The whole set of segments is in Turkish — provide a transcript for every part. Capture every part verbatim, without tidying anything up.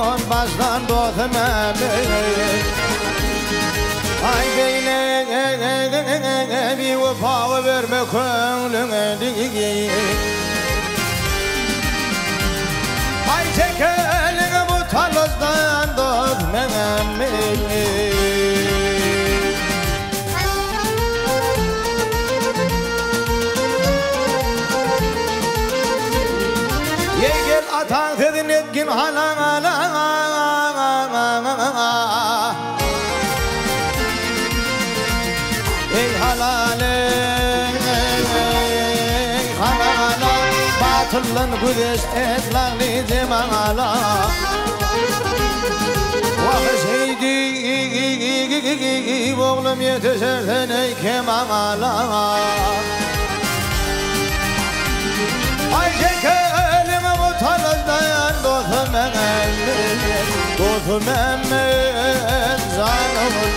son baştan doğdum ay beyne bir vefa verme könlüne digi ay çekeline bu talozdan doğdum Yegel atan kedin etkin halana Ey halale halala Batılın güdeş etlağlı cemala Vakışeydi oğlum yetişerden ey kemala Ay şekerime bu talazdayan dostum Mehmet Dostum Mehmet canımın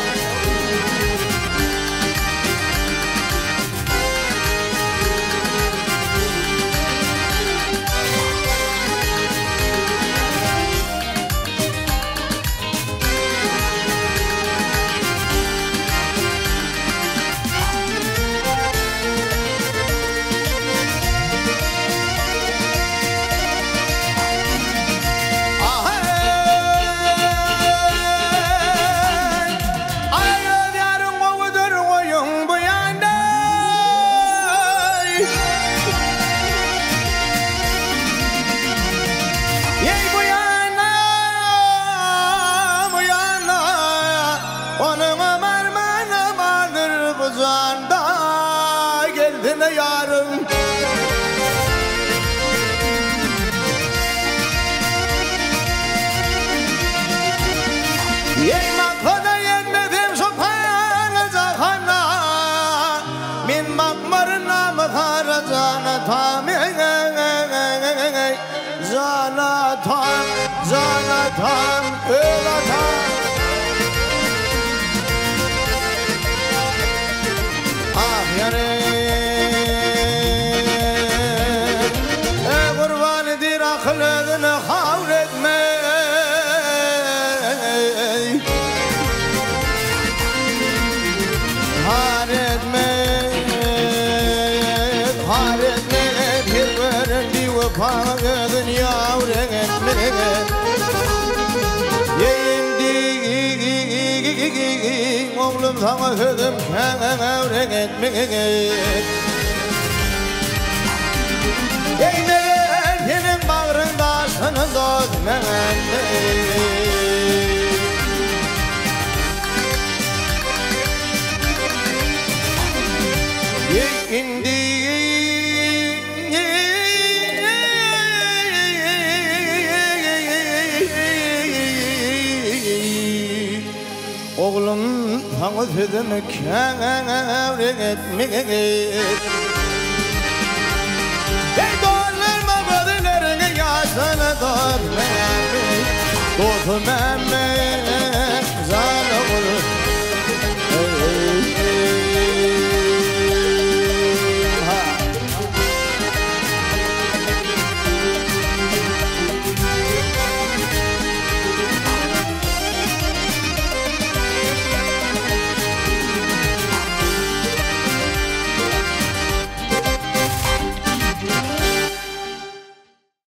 yarım Ey maklada yenmedim şu paranacakana Min makmarına mıkaracana tam Zana tam, zana tam, öla tam Ah yarım Aklını havretme Haretme Haretme Bir veren bir vefanın yavretme Yeğimdi oğlum sana kızım kavretme Yeğimdi senin bağrında senin dostum indi oğlum sana dedim kavret etmek